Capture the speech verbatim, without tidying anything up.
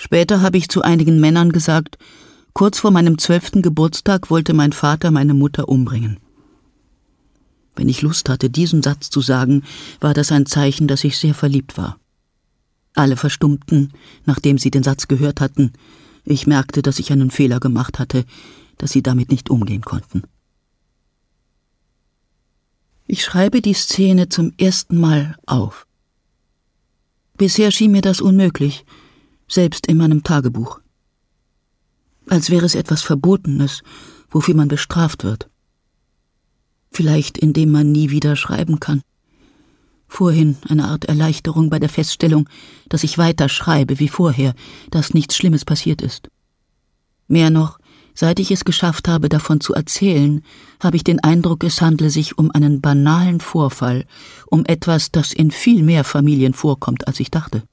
Später habe ich zu einigen Männern gesagt, kurz vor meinem zwölften Geburtstag wollte mein Vater meine Mutter umbringen. Wenn ich Lust hatte, diesen Satz zu sagen, war das ein Zeichen, dass ich sehr verliebt war. Alle verstummten, nachdem sie den Satz gehört hatten. Ich merkte, dass ich einen Fehler gemacht hatte, dass sie damit nicht umgehen konnten. Ich schreibe die Szene zum ersten Mal auf. Bisher schien mir das unmöglich, selbst in meinem Tagebuch. Als wäre es etwas Verbotenes, wofür man bestraft wird. Vielleicht indem man nie wieder schreiben kann. Vorhin eine Art Erleichterung bei der Feststellung, dass ich weiter schreibe wie vorher, dass nichts Schlimmes passiert ist. Mehr noch, seit ich es geschafft habe, davon zu erzählen, habe ich den Eindruck, es handle sich um einen banalen Vorfall, um etwas, das in viel mehr Familien vorkommt, als ich dachte.